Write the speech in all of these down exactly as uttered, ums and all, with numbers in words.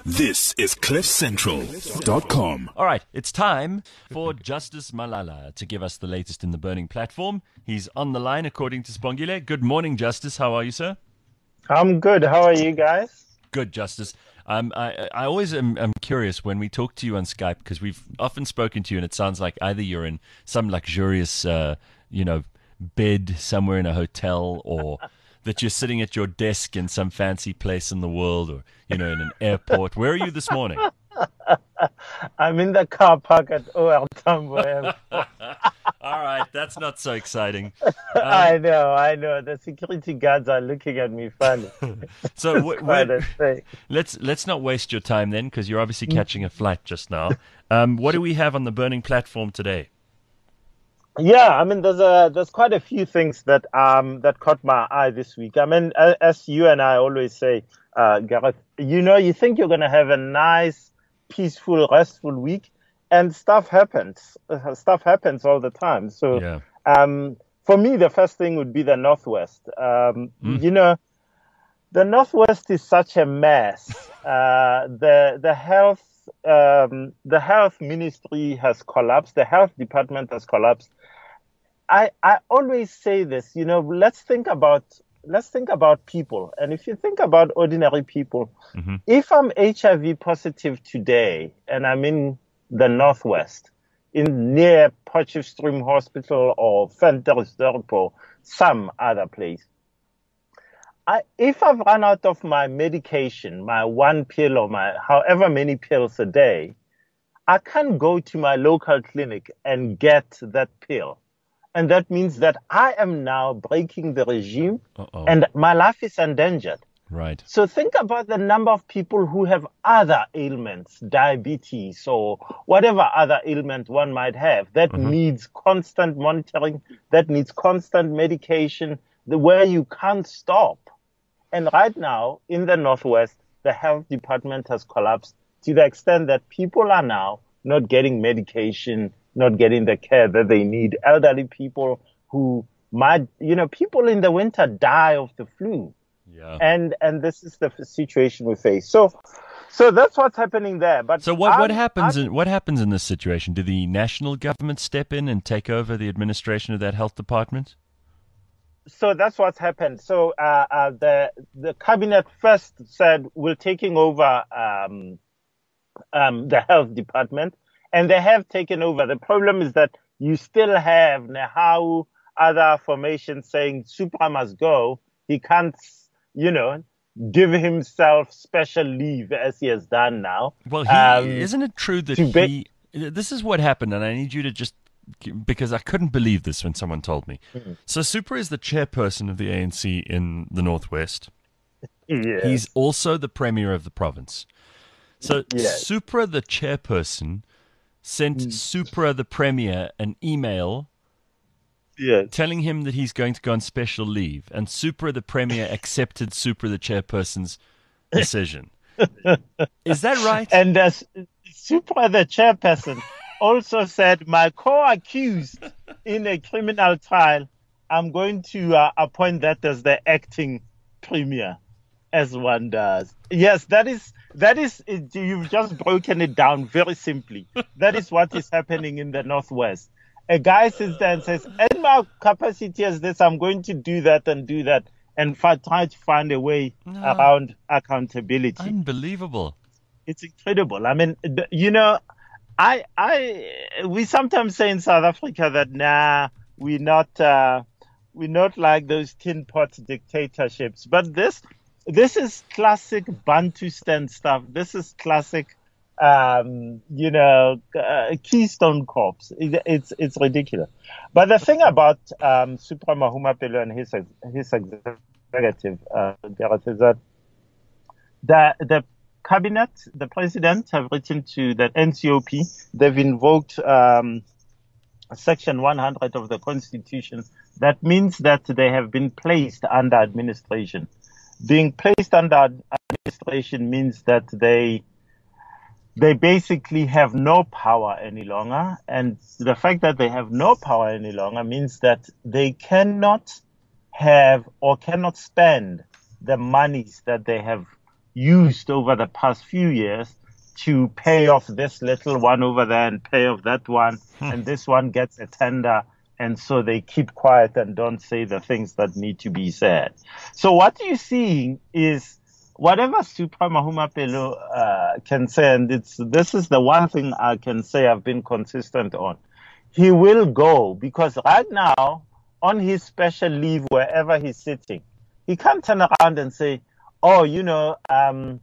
This is cliff central dot com. All right, it's time for Justice Malala to give us the latest in the burning platform. He's on the line, according to Spongile. Good morning, Justice. How are you, sir? I'm good. How are you guys? Good, Justice. Um, I, I always am am curious when we talk to you on Skype, because we've often spoken to you and it sounds like either you're in some luxurious, uh, you know, bed somewhere in a hotel, or that you're sitting at your desk in some fancy place in the world, or, you know, in an airport. Where are you this morning? I'm in the car park at O R Tambo Airport. All right, that's not so exciting. Um, I know, I know. The security guards are looking at me funny. so w- Quite w- a thing. let's let's not waste your time then, because you're obviously catching a flight just now. Um, what do we have on the burning platform today? Yeah, I mean, there's a there's quite a few things that um that caught my eye this week. I mean, a- as you and I always say, uh, Gareth, you know, you think you're gonna have a nice, peaceful, restful week, and stuff happens. Uh, stuff happens all the time. So, Yeah. um, for me, the first thing would be the Northwest. Um, Mm. you know, the Northwest is such a mess. Uh, the the health um, the health ministry has collapsed. The health department has collapsed. I, I always say this, you know, let's think about let's think about people. And if you think about ordinary people, Mhm. if I'm H I V positive today and I'm in the Northwest, in near Potchefstroom Hospital or Ventersdorp or some other place, I, if I've run out of my medication, my one pill or my however many pills a day, I can't go to my local clinic and get that pill. And that means that I am now breaking the regime Uh-oh. and my life is endangered. Right. So think about the number of people who have other ailments, diabetes or whatever other ailment one might have that Mhm. needs constant monitoring, that needs constant medication, the where you can't stop. And right now in the Northwest, the health department has collapsed to the extent that people are now not getting medication, not getting the care that they need. Elderly people who might, you know, people in the winter die of the flu. Yeah. And and this is the f- situation we face. So, so that's what's happening there. But So what, what I'm- happens I'm- in what happens in this situation? Do the national government step in and take over the administration of that health department? So that's what's happened. So uh, uh, the the cabinet first said we're taking over um, um, the health department, and they have taken over. The problem is that you still have Nehawu, other formations saying Supra must go. He can't, you know, give himself special leave as he has done now. Well, he, Um, isn't it true that to ba- he? This is what happened, and I need you to just, because I couldn't believe this when someone told me. Mhm. So Supra is the chairperson of the A N C in the Northwest. Yes. He's also the premier of the province. So Yes. Supra, the chairperson, sent Mm. Supra, the premier, an email yes. telling him that he's going to go on special leave, and Supra, the premier, accepted Supra, the chairperson's decision. Is that right? And uh, Supra, the chairperson, also said, my co-accused in a criminal trial, I'm going to uh, appoint that as the acting premier, as one does. Yes, that is, that is, it, you've just broken it down very simply. That is what is happening in the Northwest. A guy sits there and says, in my capacity as this, I'm going to do that and do that, and fi- try to find a way No. around accountability. Unbelievable. It's incredible. I mean, th- you know, I, I, we sometimes say in South Africa that nah, we're not, uh, we're not like those tin pot dictatorships. But this, this is classic Bantustan stuff. This is classic, um, you know, uh, Keystone Corps. It, it's, it's ridiculous. But the thing about um, Supra Mahumapelo and his ex- his executive, uh, Gareth, is that the the cabinet, the president, have written to the N C O P. They've invoked um, Section one hundred of the Constitution. That means that they have been placed under administration. Being placed under administration means that they they basically have no power any longer. And the fact that they have no power any longer means that they cannot have or cannot spend the monies that they have used over the past few years to pay off this little one over there and pay off that one. Hmm. And this one gets a tender. And so they keep quiet and don't say the things that need to be said. So what you're seeing is whatever Supra Mahumapelo uh, can say, and it's this is the one thing I can say I've been consistent on. He will go because right now, on his special leave, wherever he's sitting, he can't turn around and say, oh, you know, um,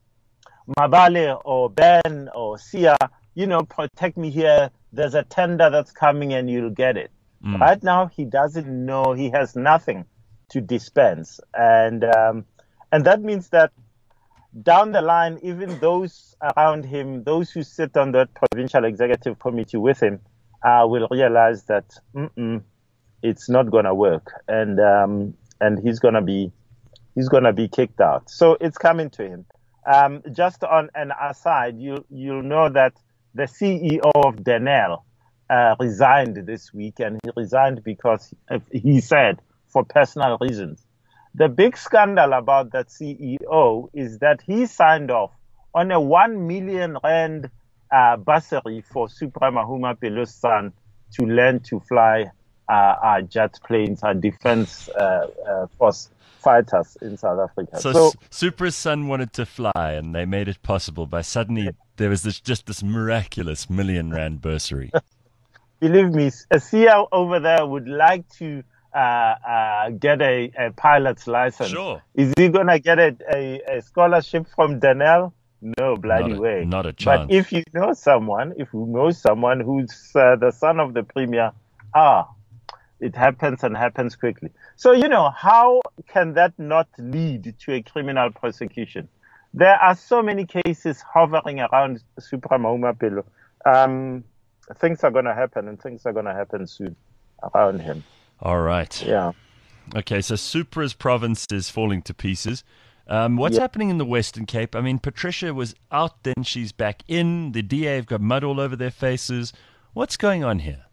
Mabale or Ben or Sia, you know, protect me here. There's a tender that's coming and you'll get it. Mm. Right now, he doesn't know. He has nothing to dispense. And um, and that means that down the line, even those around him, those who sit on that provincial executive committee with him, uh, will realize that mm-mm, it's not going to work. And um, and he's going to be he's going to be kicked out. So it's coming to him. Um, just on an aside, you, you'll know that the C E O of Denel uh, resigned this week, and he resigned because he said for personal reasons. The big scandal about that C E O is that he signed off on a one million rand uh, bursary for Supra Mahumapelo's son to learn to fly uh, our jet planes, our defense uh, uh, force fighters in South Africa. So, so Supra's son wanted to fly, and they made it possible by suddenly there was this just this miraculous million rand bursary. Believe me, a C E O over there would like to uh, uh, get a, a pilot's license. Sure. Is he going to get a, a, a scholarship from Denel? No bloody not a, way. Not a chance. But if you know someone, if you know someone who's uh, the son of the premier, ah, it happens and happens quickly. So, you know, how can that not lead to a criminal prosecution? There are so many cases hovering around Supra Mahumapelo. Um, things are going to happen, and things are going to happen soon around him. All right. Yeah. Okay, so Supra's province is falling to pieces. Um, what's yeah. happening in the Western Cape? I mean, Patricia was out, then she's back in. The D A have got mud all over their faces. What's going on here?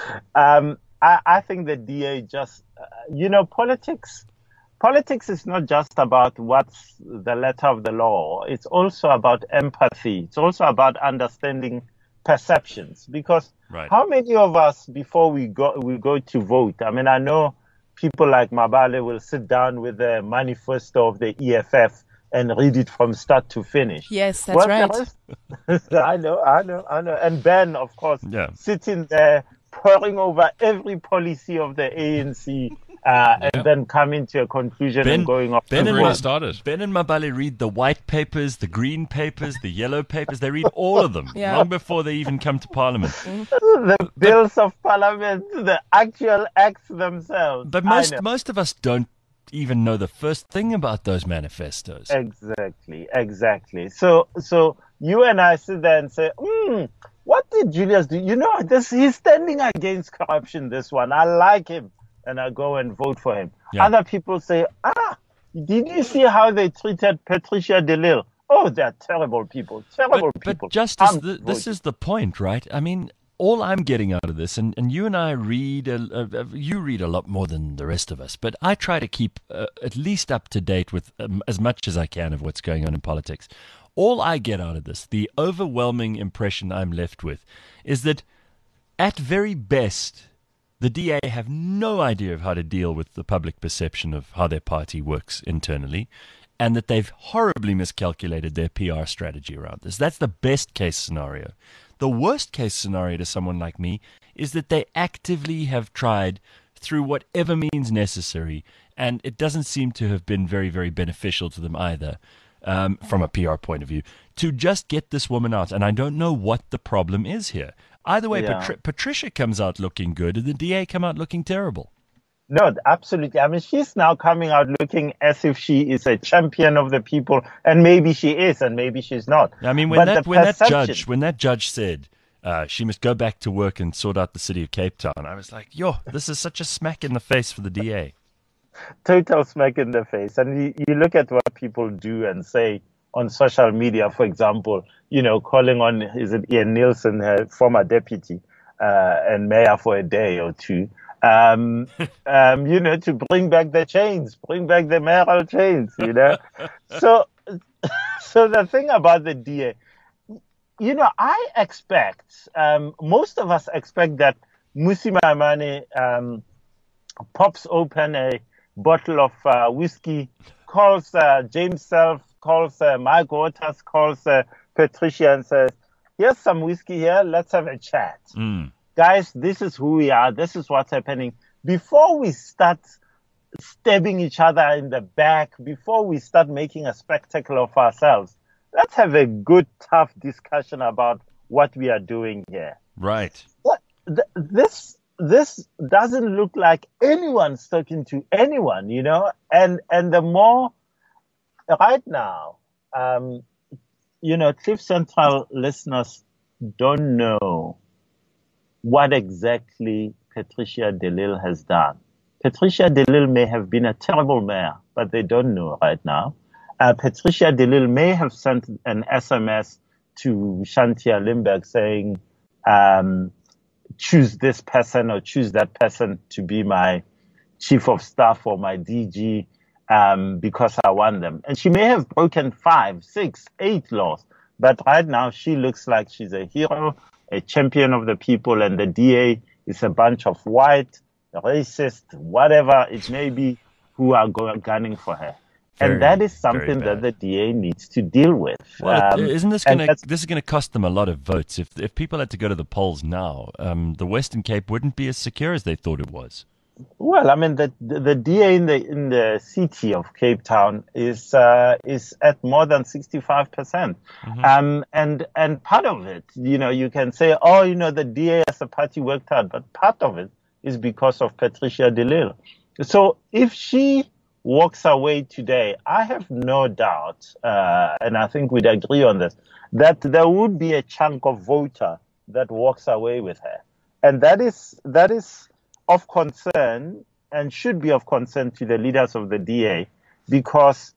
Um, I, I think the D A just, uh, you know, politics, politics is not just about what's the letter of the law. It's also about empathy. It's also about understanding perceptions. Because right. how many of us, before we go, we go to vote, I mean, I know people like Mabale will sit down with the manifesto of the E F F and read it from start to finish. Yes, that's well, right. I know, I know, I know. And Ben, of course, yeah. sitting there, poring over every policy of the A N C uh, yeah. and then coming to a conclusion ben, and going off. Ben and, Ma- started. Ben and Mabale read the white papers, the green papers, the yellow papers. They read all of them yeah. long before they even come to Parliament. The bills of Parliament, the actual acts themselves. But most most of us don't even know the first thing about those manifestos. Exactly, exactly. So, so you and I sit there and say, hmm, what did Julius do? You know, this he's standing against corruption, this one. I like him. And I go and vote for him. Yeah. Other people say, ah, did you see how they treated Patricia de Lille? Oh, they're terrible people, terrible but, people. But Justice, the, this is the point, right? I mean, all I'm getting out of this, and, and you and I read, a, a, a, you read a lot more than the rest of us, but I try to keep uh, at least up to date with um, as much as I can of what's going on in politics. All I get out of this, the overwhelming impression I'm left with, is that at very best, the D A have no idea of how to deal with the public perception of how their party works internally, and that they've horribly miscalculated their P R strategy around this. That's the best case scenario. The worst case scenario to someone like me is that they actively have tried through whatever means necessary, and it doesn't seem to have been very, very beneficial to them either, um, from a P R point of view, to just get this woman out. And I don't know what the problem is here. Either way, yeah. Patri- Patricia comes out looking good, and the D A come out looking terrible. No, absolutely. I mean, she's now coming out looking as if she is a champion of the people, and maybe she is, and maybe she's not. I mean, when but that when perception... that judge when that judge said uh, she must go back to work and sort out the city of Cape Town, I was like, yo, this is such a smack in the face for the D A. Total smack in the face. And you, you look at what people do and say on social media, for example, you know, calling on, is it Ian Nielsen, her former deputy uh, and mayor for a day or two, um, um, you know, to bring back the chains, bring back the mayoral chains, you know. So so the thing about the D A, you know, I expect, um, most of us expect that Mmusi Maimane um, pops open a bottle of uh, whiskey, calls uh, James Self, calls uh, Mike Waters, calls uh, Patricia and says, here's some whiskey here, let's have a chat. Mm. Guys, this is who we are, this is what's happening. Before we start stabbing each other in the back, before we start making a spectacle of ourselves, let's have a good, tough discussion about what we are doing here. Right. This this doesn't look like anyone's talking to anyone, you know. And and the more right now, um, you know, Cliff Central listeners don't know what exactly Patricia de Lille has done. Patricia de Lille may have been a terrible mayor, but they don't know right now. Uh, Patricia de Lille may have sent an S M S to Shantia Limberg saying, um, choose this person or choose that person to be my chief of staff or my D G um, because I want them. And she may have broken five, six, eight laws, but right now she looks like she's a hero, a champion of the people, and the D A is a bunch of white, racist, whatever it may be, who are going, gunning for her. Very, and that is something that the D A needs to deal with. Well, um, isn't this going to this is going to cost them a lot of votes? If if people had to go to the polls now, um, the Western Cape wouldn't be as secure as they thought it was. Well, I mean, the the, the D A in the in the city of Cape Town is uh, is at more than sixty-five percent, mm-hmm. um, and and part of it, you know, you can say, oh, you know, the D A as a party worked hard, but part of it is because of Patricia de Lille. So if she walks away today, I have no doubt, uh, and I think we'd agree on this, that there would be a chunk of voter that walks away with her. And that is that is of concern and should be of concern to the leaders of the D A, because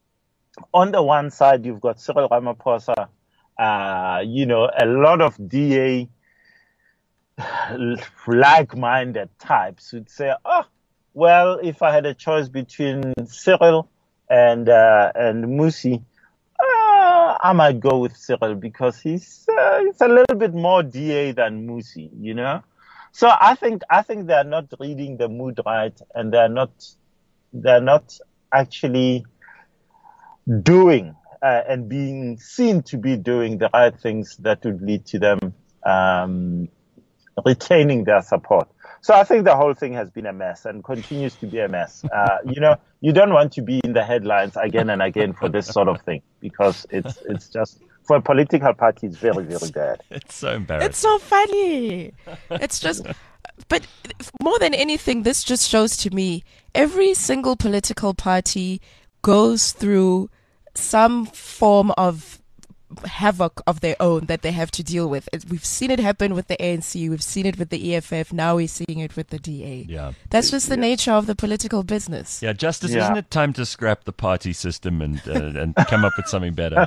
on the one side, you've got Cyril Ramaphosa, uh, you know, a lot of D A like-minded types would say, oh, well, if I had a choice between Cyril and uh, and Mmusi, uh, I might go with Cyril because he's uh, he's a little bit more D A than Mmusi, you know. So I think I think they're not reading the mood right, and they're not they're not actually doing uh, and being seen to be doing the right things that would lead to them um, retaining their support. So I think the whole thing has been a mess and continues to be a mess. Uh, you know, you don't want to be in the headlines again and again for this sort of thing, because it's it's just, for a political party, it's very, very bad. It's so embarrassing. It's so funny. It's just, but more than anything, this just shows to me every single political party goes through some form of havoc of their own that they have to deal with. We've seen it happen with the A N C, we've seen it with the E F F, now we're seeing it with the D A. Yeah. That's just the yeah. nature of the political business. Yeah, Justice, yeah. isn't it time to scrap the party system and uh, and come up with something better?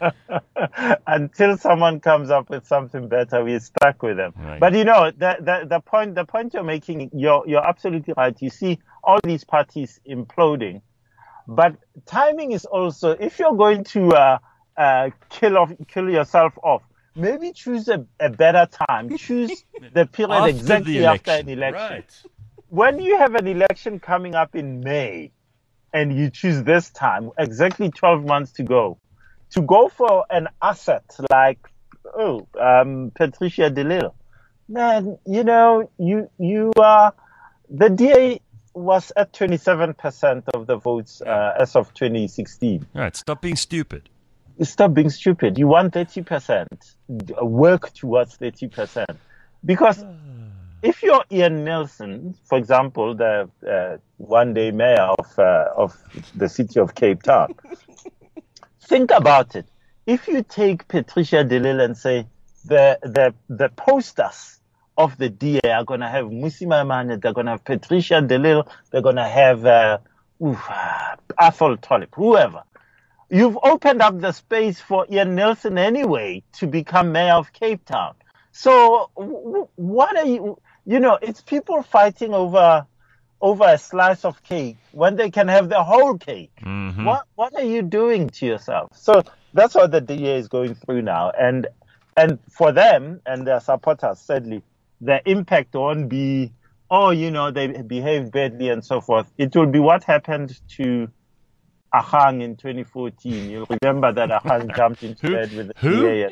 Until someone comes up with something better, we're stuck with them. Right. But you know, the, the the point the point you're making, you're you're absolutely right. You see all these parties imploding, but timing is also, if you're going to uh, Uh, kill off, kill yourself off, maybe choose a, a better time. Choose the period after exactly the after an election. Right. When you have an election coming up in May and you choose this time, exactly twelve months to go, to go for an asset like, oh, um, Patricia de Lille, man, you know, you, you, uh, the D A was at twenty-seven percent of the votes, uh, as of twenty sixteen. All right. Stop being stupid. Stop being stupid. You want thirty percent. Work towards thirty percent. Because if you're Ian Nelson, for example, the uh, one-day mayor of uh, of the city of Cape Town, think about it. If you take Patricia de Lille and say the the the posters of the D A are going to have Mmusi Maimane, they're going to have Patricia de Lille, they're going to have uh, oof, Athol Trollip, whoever. You've opened up the space for Ian Nelson anyway to become mayor of Cape Town. So what are you, you know, it's people fighting over, over a slice of cake when they can have the whole cake? Mhm. What what are you doing to yourself? So that's what the D A is going through now. And and for them and their supporters, sadly, the impact won't be, oh, you know, they behaved badly and so forth. It will be what happened to Ahang in twenty fourteen. You'll remember that Ahang jumped into Who? bed with the Who? D A.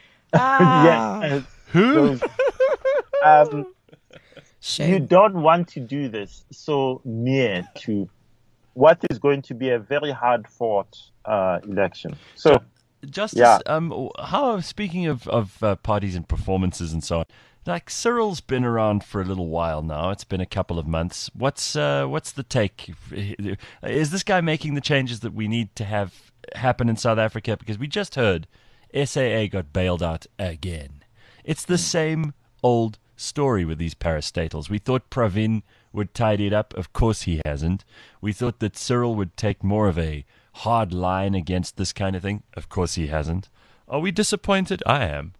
Ah, Yeah. Who? Those- um, shame. you don't want to do this so near to what is going to be a very hard fought uh, election. So, Justice, Yeah. um, how, speaking of, of uh, parties and performances and so on, like Cyril's been around for a little while now. It's been a couple of months. What's uh, what's the take? Is this guy making the changes that we need to have happen in South Africa? Because we just heard S A A got bailed out again. It's the same old story with these parastatals. We thought Pravin would tidy it up. Of course he hasn't. We thought that Cyril would take more of a hard line against this kind of thing. Of course he hasn't. Are we disappointed? I am.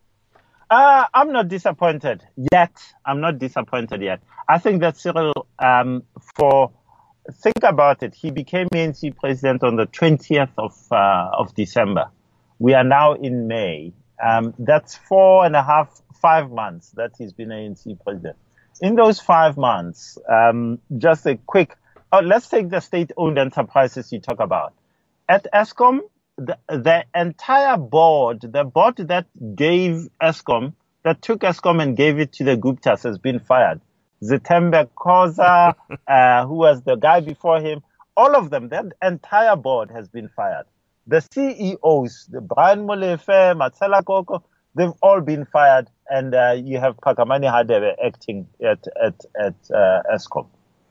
Uh, I'm not disappointed yet. I'm not disappointed yet. I think that Cyril, um, for think about it, he became A N C president on the twentieth of uh, of December. We are now in May. Um, that's four and a half, five months that he's been A N C president. In those five months, um, just a quick. Oh, let's take the state-owned enterprises you talk about. At Eskom, the, the entire board, the board that gave Eskom, that took Eskom and gave it to the Guptas, has been fired. Zitembe Khoza, uh, who was the guy before him, all of them, that entire board has been fired. The C E Os, the Brian Molefe, Matsela Koko, they've all been fired, and uh, you have Phakamani Hadebe acting at at at uh, Eskom.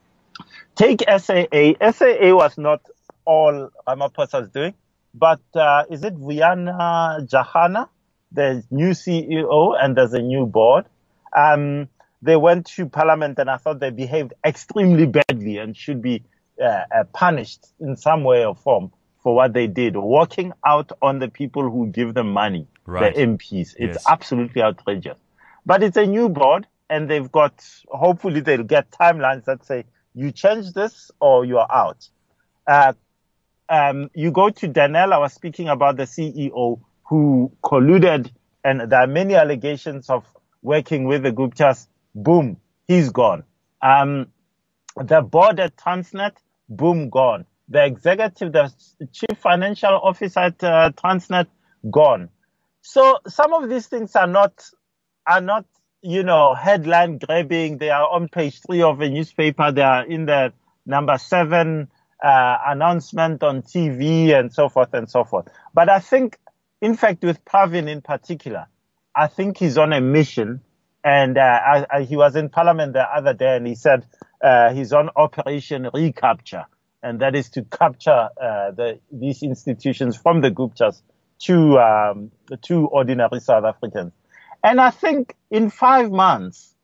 Take S A A. S A A was not all Ramaphosa's doing, but uh, is it Vuyana Jahana, the new C E O, and there's a new board? Um, they went to Parliament, and I thought they behaved extremely badly and should be uh, uh, punished in some way or form for what they did, walking out on the people who give them money, Right. the M Ps. It's Yes. absolutely outrageous. But it's a new board, and they've got, hopefully they'll get timelines that say, you change this or you're out. Uh, um, you go to Danel, I was speaking about the C E O who colluded, and there are many allegations of working with the Guptas. Boom, he's gone. Um, the board at Transnet, boom, gone. The executive, the chief financial officer at uh, Transnet, gone. So some of these things are not, are not, you know, headline grabbing. They are on page three of a newspaper. They are in the number seven uh, announcement on T V and so forth and so forth. But I think, in fact, with Pravin in particular, I think he's on a mission. And uh, I, I, he was in Parliament the other day, and he said uh, he's on Operation Recapture, and that is to capture uh, the, these institutions from the Guptas to um, to ordinary South Africans. And I think in five months,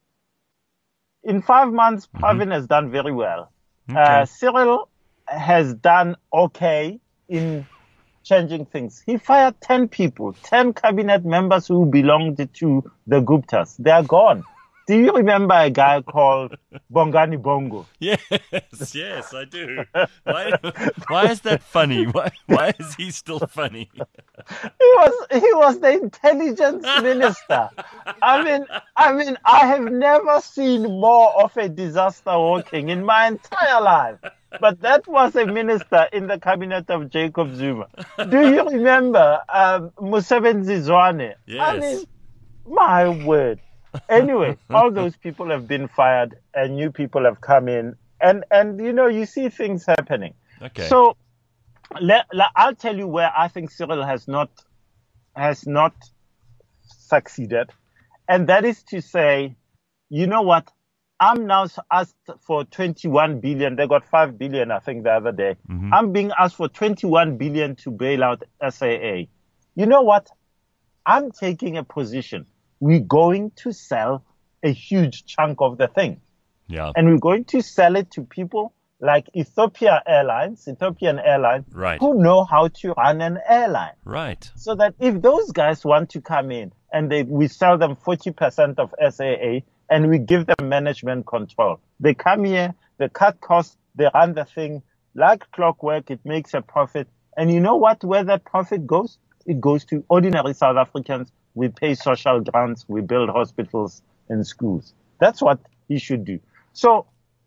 in five months, mm-hmm. Pravin has done very well. Okay. Uh, Cyril has done okay in changing things. He fired ten people, ten cabinet members who belonged to the Guptas. They are gone. Do you remember a guy called Bongani Bongo? Yes, yes, I do. Why, why is that funny? Why, why is he still funny? He was he was the intelligence minister. I mean, I mean, I have never seen more of a disaster walking in my entire life. But that was a minister in the cabinet of Jacob Zuma. Do you remember um, Musebenzi Zwane? Yes. I mean, my word. Anyway, all those people have been fired and new people have come in. And, and you know, you see things happening. Okay. So le, le, I'll tell you where I think Cyril has not has not succeeded. And that is to say, you know what? I'm now asked for twenty-one billion. They got five billion, I think, the other day. Mm-hmm. I'm being asked for twenty-one billion to bail out S A A. You know what? I'm taking a position. We're going to sell a huge chunk of the thing. Yeah. And we're going to sell it to people like Ethiopia Airlines, Ethiopian Airlines, right. who know how to run an airline. Right. So that if those guys want to come in and they, we sell them forty percent of S A A, and we give them management control. They come here, they cut costs, they run the thing like clockwork, it makes a profit. And you know what, where that profit goes? It goes to ordinary South Africans. We pay social grants, we build hospitals and schools. That's what he should do. So,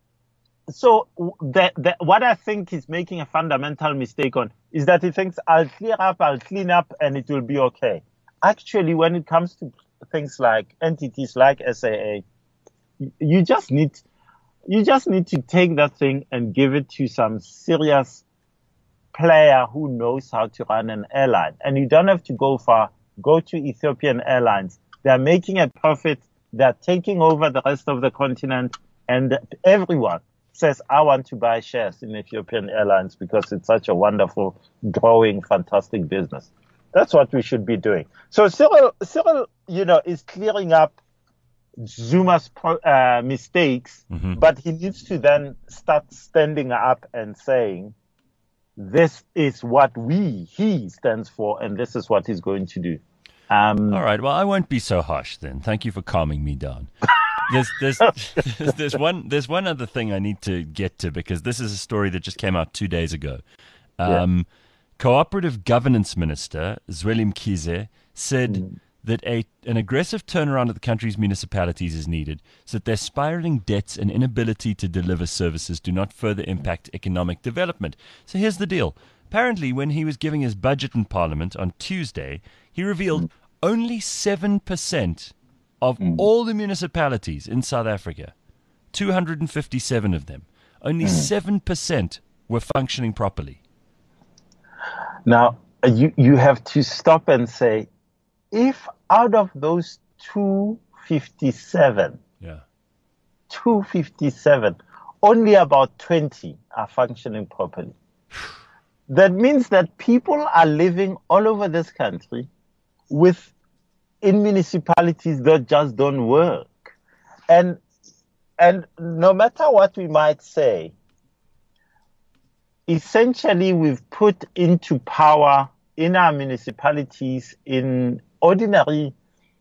so the, the, what I think he's making a fundamental mistake on is that he thinks I'll clear up, I'll clean up, and it will be okay. Actually, when it comes to things like entities like S A A, you just need, you just need to take that thing and give it to some serious player who knows how to run an airline. And you don't have to go far. Go to Ethiopian Airlines. They're making a profit. They're taking over the rest of the continent. And everyone says, I want to buy shares in Ethiopian Airlines because it's such a wonderful, growing, fantastic business. That's what we should be doing. So Cyril, Cyril, you know, is clearing up Zuma's uh, mistakes, mm-hmm. but he needs to then start standing up and saying, this is what we, he stands for, and this is what he's going to do. Um, All right. Well, I won't be so harsh then. Thank you for calming me down. There's, there's, there's, there's one, there's one other thing I need to get to because this is a story that just came out two days ago. Um, yeah. Cooperative Governance Minister Zweli Mkhize said mm. that a, an aggressive turnaround of the country's municipalities is needed so that their spiraling debts and inability to deliver services do not further impact economic development. So here's the deal. Apparently, when he was giving his budget in Parliament on Tuesday, he revealed mm. only seven percent of mm. all the municipalities in South Africa, two hundred fifty-seven of them, only mm. seven percent were functioning properly. Now, you, you have to stop and say, if out of those two hundred fifty-seven, yeah. two hundred fifty-seven, only about twenty are functioning properly, that means that people are living all over this country with in municipalities that just don't work. And, and no matter what we might say, essentially, we've put into power in our municipalities, in ordinary,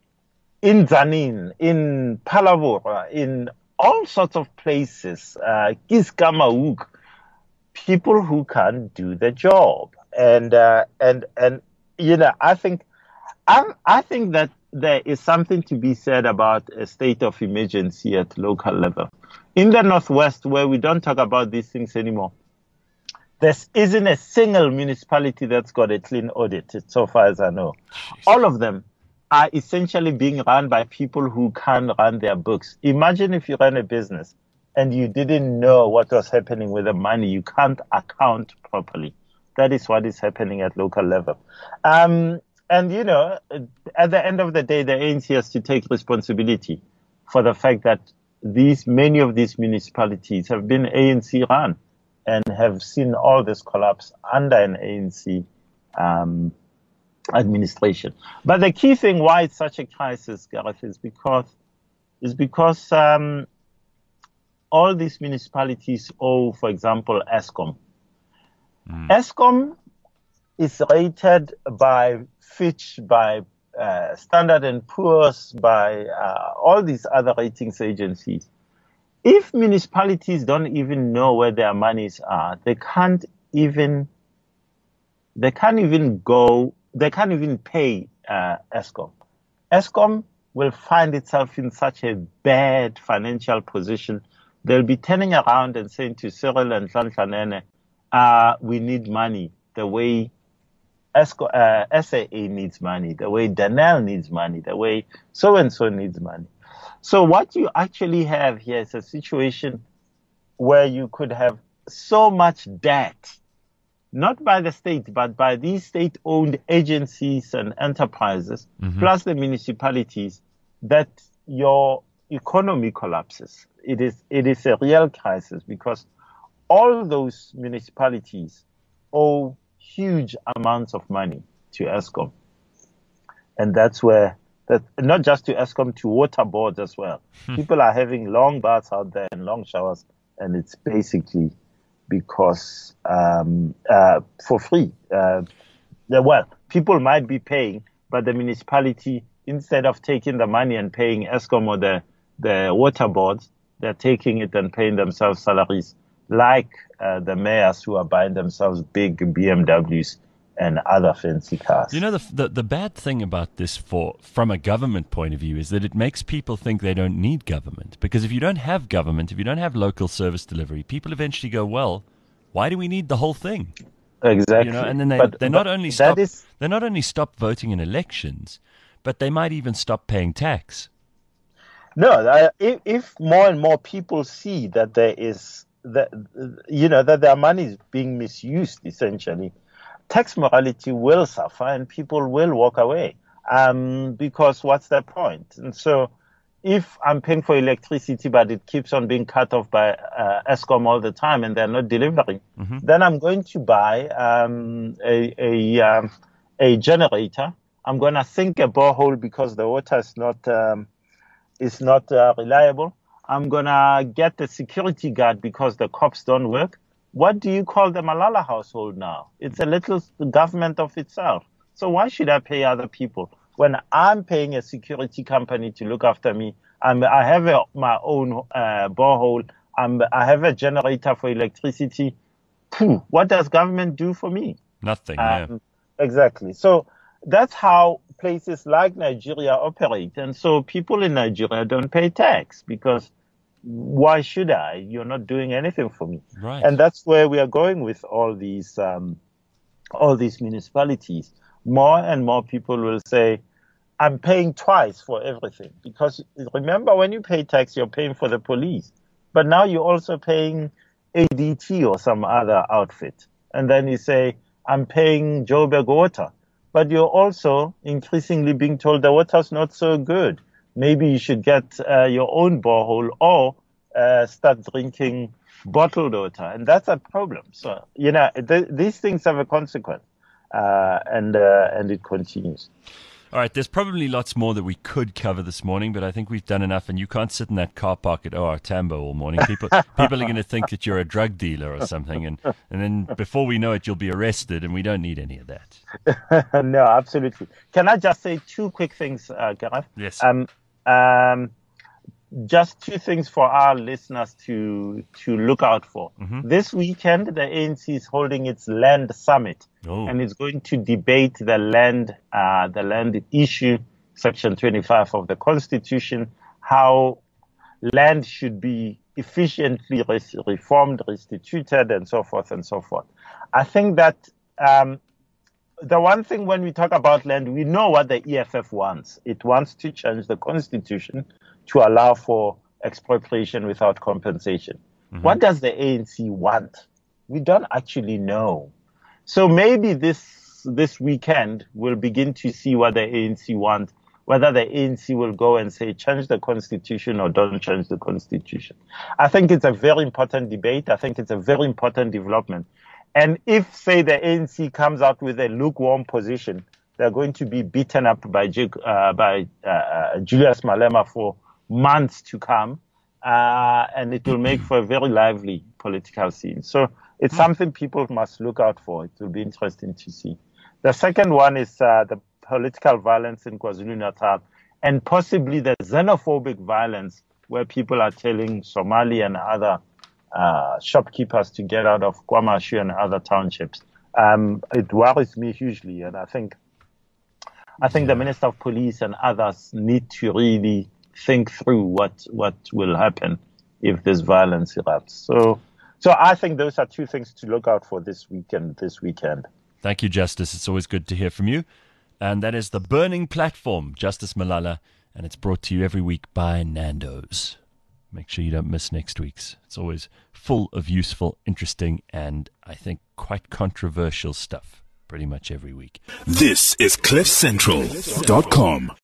in Tzaneen, in Phalaborwa, in all sorts of places, uh, Kiskamahoek, people who can't do the job. And, uh, and, and, you know, I think, I, I think that there is something to be said about a state of emergency at local level. In the Northwest, where we don't talk about these things anymore, there isn't a single municipality that's got a clean audit, so far as I know. All of them are essentially being run by people who can't run their books. Imagine if you ran a business and you didn't know what was happening with the money. You can't account properly. That is what is happening at local level. Um, and, you know, at the end of the day, the A N C has to take responsibility for the fact that these many of these municipalities have been A N C run and have seen all this collapse under an A N C um, administration. But the key thing why it's such a crisis, Gareth, is because is because um, all these municipalities owe, for example, Eskom. Mm. Eskom is rated by Fitch, by uh, Standard and Poor's, by uh, all these other ratings agencies. If municipalities don't even know where their monies are, they can't even, they can't even go, they can't even pay uh, Eskom. Eskom will find itself in such a bad financial position. They'll be turning around and saying to Cyril and Nhlanhla, uh, we need money the way Eskom, uh, S A A needs money, the way Danel needs money, the way so-and-so needs money. So what you actually have here is a situation where you could have so much debt, not by the state, but by these state-owned agencies and enterprises, mm-hmm. plus the municipalities, that your economy collapses. It is, it is a real crisis because all those municipalities owe huge amounts of money to Eskom. And that's where That not just to Eskom, to water boards as well. Hmm. People are having long baths out there and long showers, and it's basically because um, uh, for free. Uh, well, people might be paying, but the municipality, instead of taking the money and paying Eskom or the the water boards, they're taking it and paying themselves salaries like uh, the mayors who are buying themselves big B M Ws and other fancy cars. You know, the, the the bad thing about this for from a government point of view is that it makes people think they don't need government. Because if you don't have government, if you don't have local service delivery, people eventually go, well, why do we need the whole thing? Exactly. You know, and then they, but, they not but only stop is, they not only stop voting in elections, but they might even stop paying tax. No, uh, if, if more and more people see that there is that you know that their money is being misused, essentially, tax morality will suffer and people will walk away. Um, because what's the point? And so, if I'm paying for electricity but it keeps on being cut off by uh, Eskom all the time and they're not delivering, mm-hmm. then I'm going to buy um, a a, um, a generator. I'm going to sink a borehole because the water is not um, is not uh, reliable. I'm going to get a security guard because the cops don't work. What do you call the Malala household now? It's a little government of itself. So why should I pay other people? When I'm paying a security company to look after me, I'm, I have a, my own uh, borehole, I'm, I have a generator for electricity. Phew, what does government do for me? Nothing, um, yeah. Exactly. So that's how places like Nigeria operate. And so people in Nigeria don't pay tax because why should I? You're not doing anything for me. Right. And that's where we are going with all these, um, all these municipalities. More and more people will say, I'm paying twice for everything. Because remember, when you pay tax, you're paying for the police. But now you're also paying A D T or some other outfit. And then you say, I'm paying Joburg Water. But you're also increasingly being told the water's not so good. Maybe you should get uh, your own borehole or uh, start drinking bottled water. And that's a problem. So, you know, th- these things have a consequence. Uh, and uh, and it continues. All right, there's probably lots more that we could cover this morning, but I think we've done enough. And you can't sit in that car park at O R Tambo all morning. People people are going to think that you're a drug dealer or something, and, and then before we know it, you'll be arrested, and we don't need any of that. No, absolutely. Can I just say two quick things, uh, Gareth? Yes. Um, um, just two things for our listeners to to look out for. Mm-hmm. This weekend, the A N C is holding its land summit. Oh. And it's going to debate the land, uh, the land issue, Section twenty-five of the Constitution, how land should be efficiently res- reformed, restituted, and so forth and so forth. I think that um, the one thing when we talk about land, we know what the E F F wants. It wants to change the Constitution to allow for expropriation without compensation. Mm-hmm. What does the A N C want? We don't actually know. So maybe this this weekend we'll begin to see what the A N C wants, whether the A N C will go and say change the Constitution or don't change the Constitution. I think it's a very important debate. I think it's a very important development. And if, say, the A N C comes out with a lukewarm position, they're going to be beaten up by uh, by uh, Julius Malema for months to come, uh, and it will make for a very lively political scene. So it's something people must look out for. It will be interesting to see. The second one is uh, the political violence in KwaZulu-Natal and possibly the xenophobic violence where people are telling Somali and other uh, shopkeepers to get out of KwaMashu and other townships. Um, it worries me hugely, and I think I think yeah. the Minister of Police and others need to really think through what what will happen if this violence erupts. So. So I think those are two things to look out for this weekend. This weekend. Thank you, Justice. It's always good to hear from you. And that is The Burning Platform, Justice Malala, and it's brought to you every week by Nando's. Make sure you don't miss next week's. It's always full of useful, interesting, and I think quite controversial stuff pretty much every week. This is cliff central dot com.